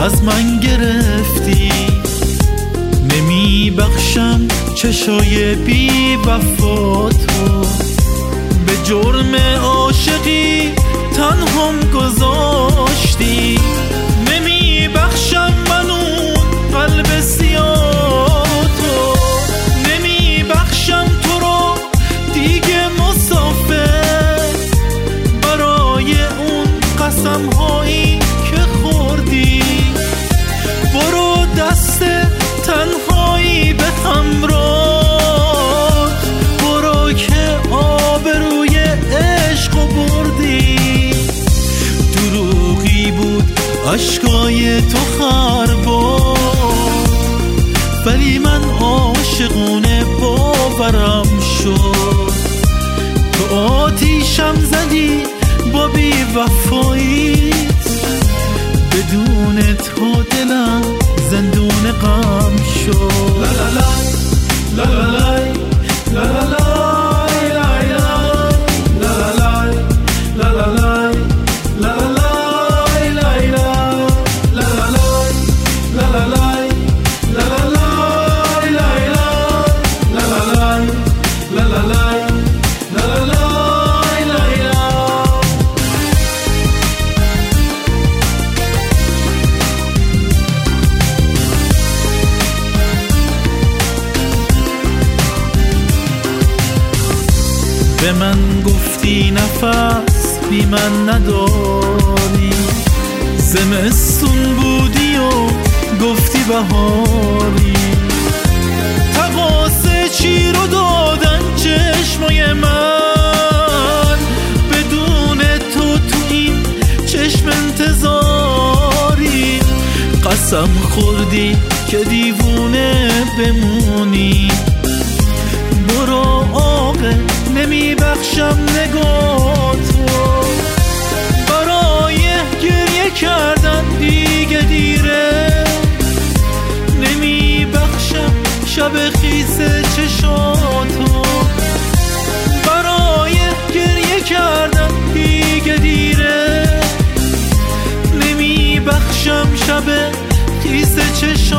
از من گرفتی. نمی بخشم چشای بی وفا تو، به جرم عاشقی تنهام گذاشتی. نمی بخشم من اون قلب سیاه تو، نمی بخشم تو رو دیگه مسافر، برای اون قسم هایی که خوردی. برو دست تنهایی به همراه، برو که آبروی عشق بردی. دروغی بود عشقای تو خربار، ولی من عاشقونه باورم شد. تو آتیشم زدی با بی وفاییت، بدون تو دلم زندون غم شد. لا لا لا لا لا لا لا به من گفتی نفس بی من نداری، زمستون بودی و گفتی بهاری. تقاص چی رو دادن چشمای من، بدون تو این چشم انتظاری. قسم خوردی که دیوونه بمونی، برو عاقل نمی بخشم نگاه تو، برای گریه کردن دیگه دیره. نمی بخشم شب خیس چشاتو، برای گریه کردن دیگه دیره. نمی بخشم شب خیس چشاتو.